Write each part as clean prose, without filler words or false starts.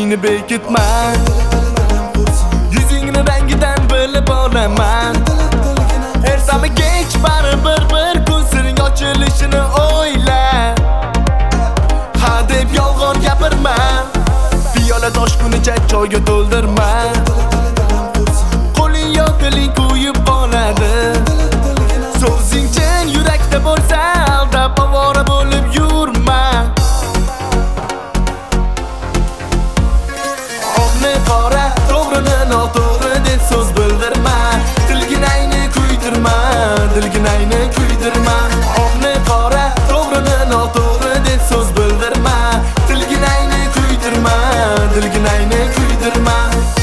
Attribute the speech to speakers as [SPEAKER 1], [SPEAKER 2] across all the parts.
[SPEAKER 1] yuzingni bekitma, yuzingni rangidan bilib olaman. Ertami kech baribir bir kun sirning ochilishini o'yla. Ha deb yolg'on gapirma, piyola toshgunicha choyga to'ldirma. Qo'ling yo diling kuyib qoladi. So'zing chin yurakda bo'lsa, aldab ovora bo'lib yurma. Oqni qora, to'g'rini noto'g'ri deb so'z bildirma. Dilginayni kuydirma, dilginayni kuydirma. Oqni qora, to'g'rini noto'g'ri deb so'z bildirma. Dilginayni kuydirma, dilginayni kuydirma.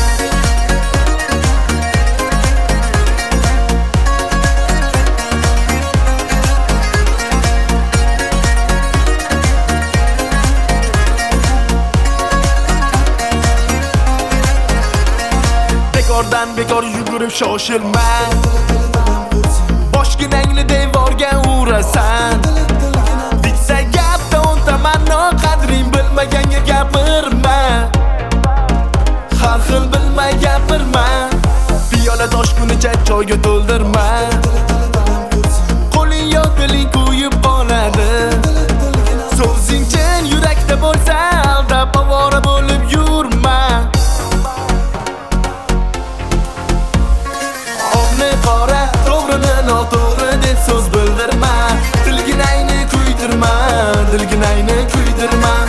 [SPEAKER 1] Bekordan bekor yugurib shoshilma, boshginangni devorga urasan. Bitsa gapda o'ntaman, qadring bilmaganga gapirma. Har xil bilmay gapirma, piyola toshgunicha choyga to'ldirma. Qo'ling yo diling kuyib qoladi. So'zing chin yurakda bo'lsa, aldab ovora bo'lib yurma. Oqni qora, to'g'rini noto'g'ri deb so'z bildirma. Dilginayni kuydirma, dilginayni kuydirma.